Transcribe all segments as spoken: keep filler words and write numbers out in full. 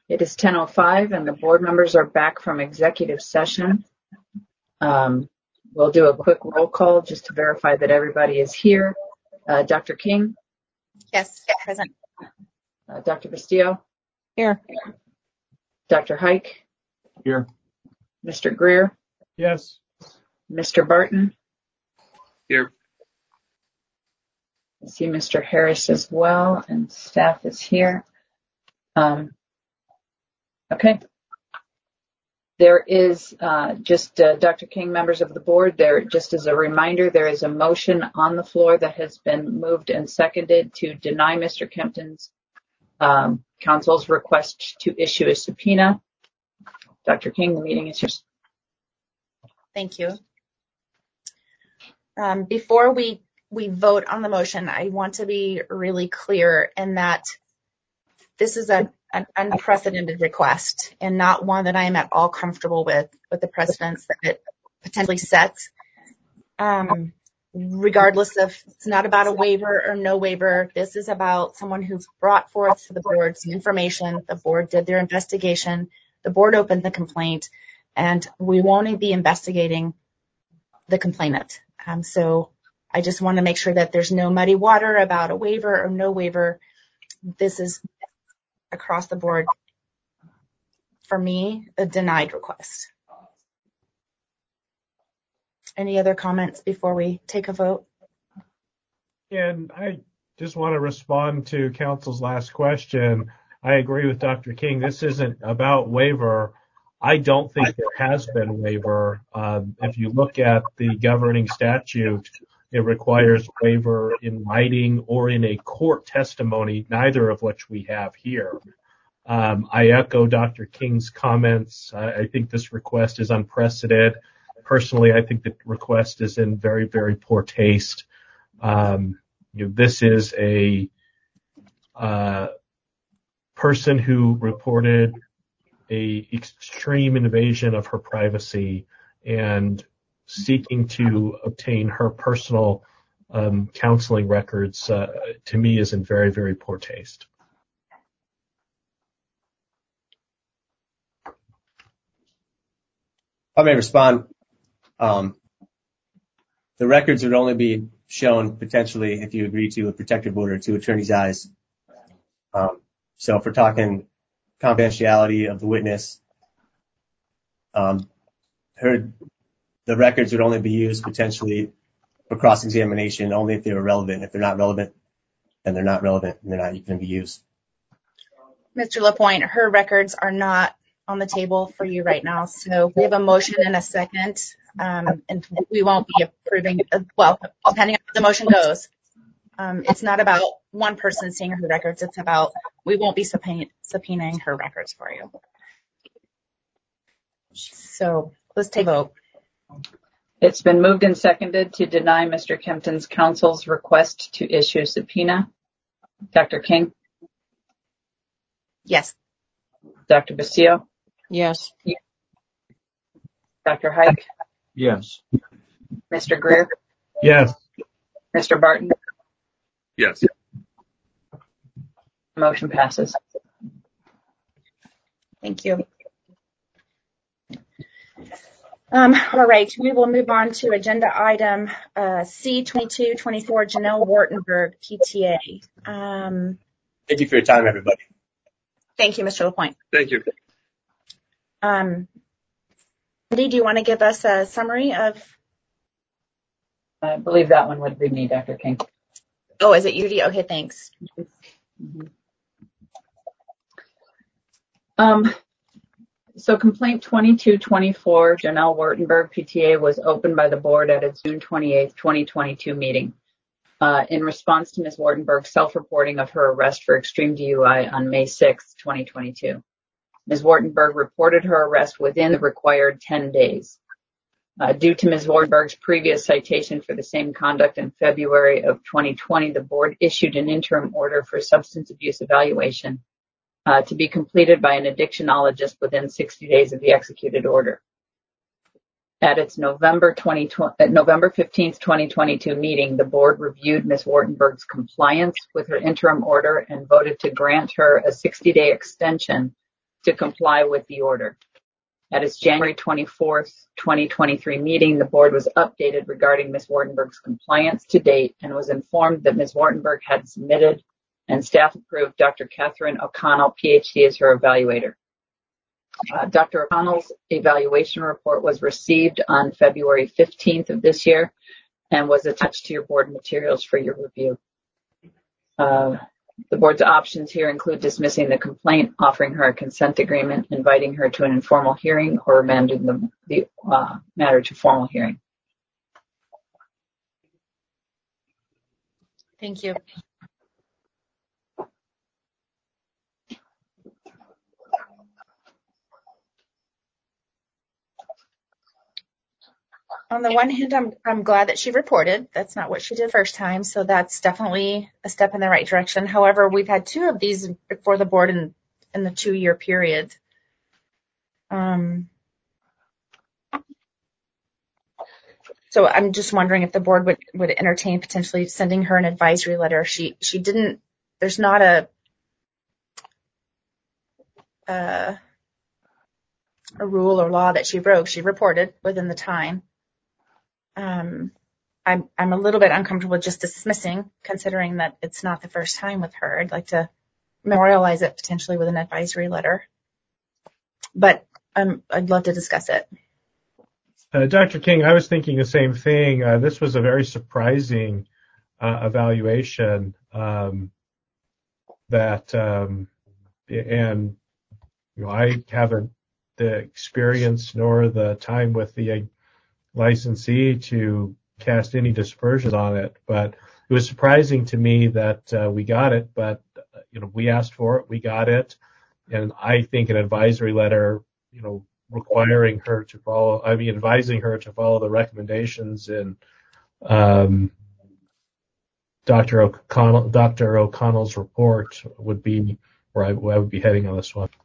It is ten oh five and the board members are back from executive session. Um, we'll do a quick roll call just to verify that everybody is here. Uh, Doctor King? Yes, present. Uh, Doctor Bastillo? Here. Doctor Hike? Here. Mister Greer? Yes. Mister Barton? Here. I see Mister Harris as well, and staff is here. Um, okay. There is uh, just uh, Doctor King, members of the board, there, just as a reminder, there is a motion on the floor that has been moved and seconded to deny Mister Kempton's um, counsel's request to issue a subpoena. Doctor King, the meeting is yours. Thank you. Um, before we, we vote on the motion, I want to be really clear in that this is a, an unprecedented request and not one that I am at all comfortable with, with the precedents that it potentially sets. Um, regardless of, it's not about a waiver or no waiver. This is about someone who's brought forth to the board some information. The board did their investigation. The board opened the complaint, and we won't be investigating the complainant. Um, so I just want to make sure that there's no muddy water about a waiver or no waiver. This is across the board, for me, a denied request. Any other comments before we take a vote? And I just want to respond to counsel's last question. I agree with Doctor King. This isn't about waiver. I don't think there has been waiver. Um, if you look at the governing statute, it requires waiver in writing or in a court testimony, neither of which we have here. Um, I echo Doctor King's comments. I, I think this request is unprecedented. Personally, I think the request is in very, very poor taste. Um, you know, this is a uh, person who reported a extreme invasion of her privacy and seeking to obtain her personal um, counseling records, uh, to me, is in very, very poor taste. I may respond. Um, the records would only be shown potentially if you agree to a protective order to attorney's eyes. Um, so if we're talking confidentiality of the witness, um, her, the records would only be used potentially for cross-examination only if they were relevant. If they're not relevant, then they're not relevant and they're not going to be used. Mister LaPointe, her records are not on the table for you right now. So we have a motion and a second, um, and we won't be approving, uh, well, depending on how the motion goes. Um, it's not about one person seeing her records. It's about, we won't be subpoena- subpoenaing her records for you. So let's take a vote. It's been moved and seconded to deny Mister Kempton's counsel's request to issue a subpoena. Doctor King? Yes. Doctor Bastillo? Yes. Doctor Hike? Yes. Mister Greer? Yes. Mister Barton? Yes. Motion passes. Thank you. Um, all right, we will move on to agenda item uh, C twenty-two twenty-four, Janelle Wartenberg, P T A. Um, Thank you for your time, everybody. thank you, Mister LaPointe. Thank you. Um, Andy, do you want to give us a summary of? I believe that one would be me, Doctor King. Oh, is it U D? Okay, thanks. Mm-hmm. Um, so complaint twenty-two twenty-four, Janelle Wartenberg, P T A, was opened by the board at its June twenty-eighth, twenty twenty-two meeting uh, in response to Miz Wartenberg's self-reporting of her arrest for extreme D U I on May sixth, twenty twenty-two. Miz Wartenberg reported her arrest within the required ten days. Uh, due to Miz Wartenberg's previous citation for the same conduct in February of twenty twenty, the board issued an interim order for substance abuse evaluation uh, to be completed by an addictionologist within sixty days of the executed order. At its November fifteenth, twenty twenty-two meeting, the board reviewed Miz Wartenberg's compliance with her interim order and voted to grant her a sixty-day extension to comply with the order. At its January twenty-fourth, twenty twenty-three meeting, the board was updated regarding Miz Wartenberg's compliance to date and was informed that Miz Wartenberg had submitted and staff approved Doctor Catherine O'Connell, P H D, as her evaluator. Uh, Doctor O'Connell's evaluation report was received on February fifteenth of this year and was attached to your board materials for your review. Uh, The board's options here include dismissing the complaint, offering her a consent agreement, inviting her to an informal hearing, or remanding the, the uh, matter to formal hearing. Thank you. On the one hand, I'm I'm glad that she reported. That's not what she did first time, so that's definitely a step in the right direction. However, we've had two of these before the board in, in the two-year period. Um, so I'm just wondering if the board would, would entertain potentially sending her an advisory letter. She she didn't. There's not a uh, a rule or law that she broke. She reported within the time. Um, I'm I'm a little bit uncomfortable just dismissing, considering that it's not the first time with her. I'd like to memorialize it potentially with an advisory letter, but um, I'd love to discuss it. Uh, Doctor King, I was thinking the same thing. Uh, this was a very surprising uh, evaluation um, that, um, and you know, I haven't the experience nor the time with the licensee to cast any dispersion on it, but it was surprising to me that uh, we got it, but uh, you know, we asked for it, we got it, and I think an advisory letter, you know, requiring her to follow, I mean, advising her to follow the recommendations in um, Doctor O'Connell, Doctor O'Connell's report would be where I, where I would be heading on this one.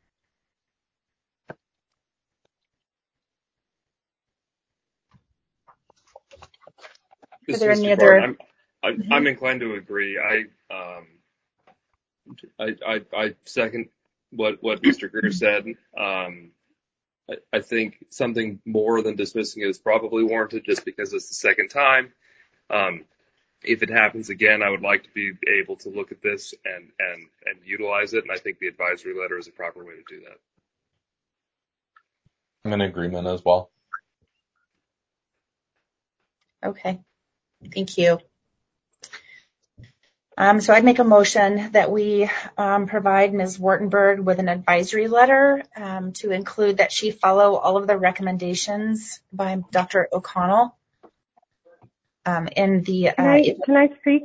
Are there any other? I'm, I'm, mm-hmm. I'm inclined to agree. I, um, I, I, I second what, what Mister Greer said. Um, I, I think something more than dismissing it is probably warranted just because it's the second time. Um, if it happens again, I would like to be able to look at this and, and, and utilize it. And I think the advisory letter is a proper way to do that. I'm in agreement as well. Okay. Thank you. Um, so I'd make a motion that we um, provide Miz Wartenberg with an advisory letter um, to include that she follow all of the recommendations by Doctor O'Connell. Um, in the uh, can, I, can I speak?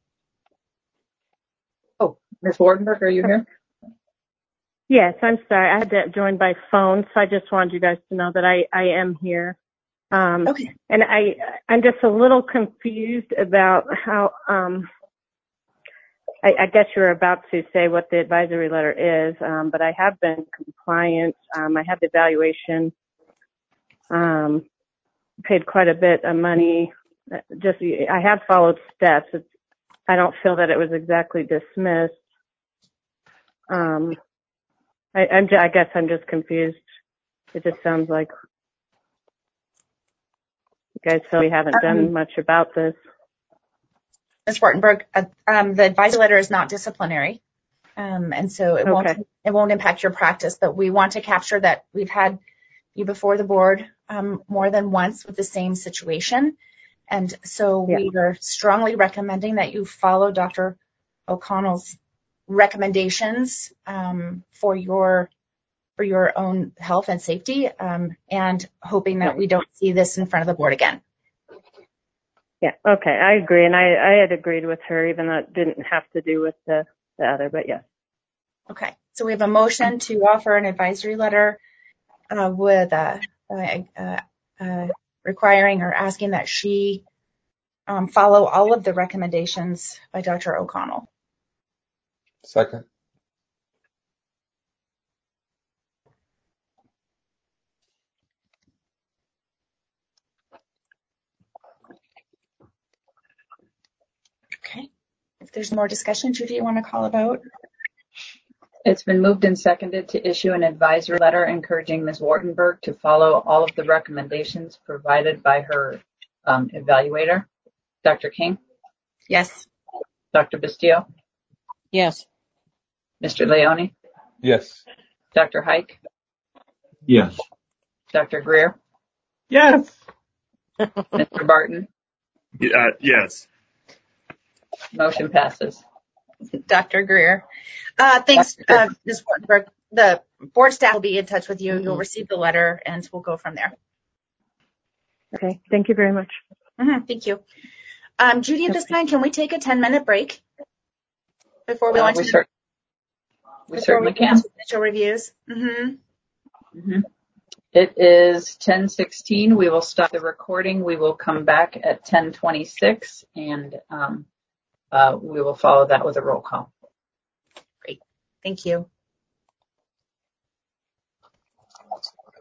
Oh, Miz Wartenberg, are you here? Yes, I'm sorry. I had to join by phone, so I just wanted you guys to know that I, I am here. Um, okay. And I, I'm just a little confused about how, um, I, I guess you're about to say what the advisory letter is, um, but I have been compliant. Um, I had the evaluation, um, paid quite a bit of money. Just, I have followed steps. It's, I don't feel that it was exactly dismissed. Um, I, I'm, I guess I'm just confused. It just sounds like you guys feel we haven't done much about this. Miz Wartenberg, uh, um, the advisory letter is not disciplinary, um, and so it okay. won't it won't impact your practice. But we want to capture that we've had you before the board um, more than once with the same situation, and so yeah. we are strongly recommending that you follow Doctor O'Connell's recommendations um, for your for your own health and safety, um, and hoping that we don't see this in front of the board again. Yeah, okay, I agree. And I, I had agreed with her, even though it didn't have to do with the, the other, but yes. Okay, so we have a motion to offer an advisory letter uh, with uh, uh, uh, requiring or asking that she um, follow all of the recommendations by Doctor O'Connell. Second. Okay. If there's more discussion, Judy, you want to call a vote? It's been moved and seconded to issue an advisory letter encouraging Miz Wartenberg to follow all of the recommendations provided by her um, evaluator. Doctor King? Yes. Doctor Bastillo? Yes. Mister Leone? Yes. Doctor Hike? Yes. Doctor Greer? Yes. Mister Barton? Uh, yes. Motion passes. Doctor Greer. Uh, thanks, uh, Miz Wartenberg. The board staff will be in touch with you. Mm-hmm. You'll receive the letter, and we'll go from there. Okay. Thank you very much. Mm-hmm. Thank you. Um, Judy, at this time, can we take a ten-minute break before we Uh, launch? we, cer- we certainly we can. Initial reviews. Mm-hmm. Mm-hmm. It is ten sixteen. We will stop the recording. We will come back at ten twenty-six, and um, uh, we will follow that with a roll call. Great. Thank you.